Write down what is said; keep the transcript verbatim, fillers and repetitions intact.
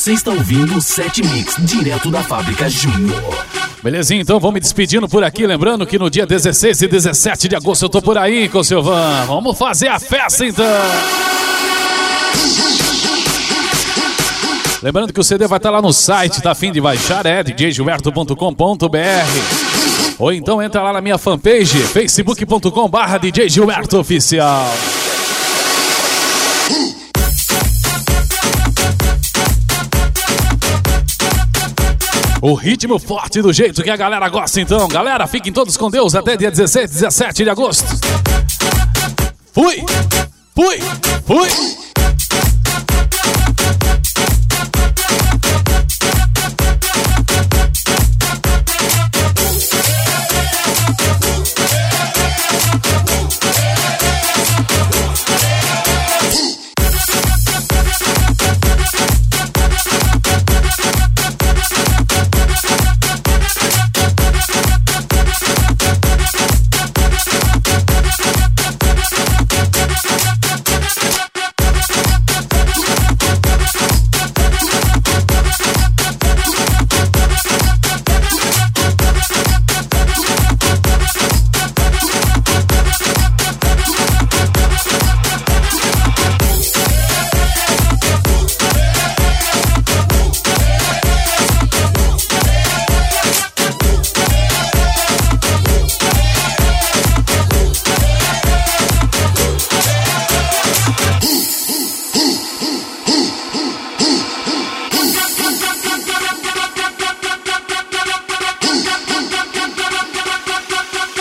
Você está ouvindo o Set Mix, direto da Fábrica Júnior. Belezinha, então vou me despedindo por aqui, lembrando que no dia dezesseis e dezessete de agosto eu tô por aí com o Silvan. Vamos fazer a festa então. Lembrando que o C D vai estar lá no site, tá a fim de baixar, é d j gilberto ponto com ponto b r. Ou então entra lá na minha fanpage, facebook ponto com barra d j gilberto oficial. O ritmo forte do jeito que a galera gosta então. Galera, fiquem todos com Deus até dia dezesseis, dezessete de agosto. Fui, fui, fui.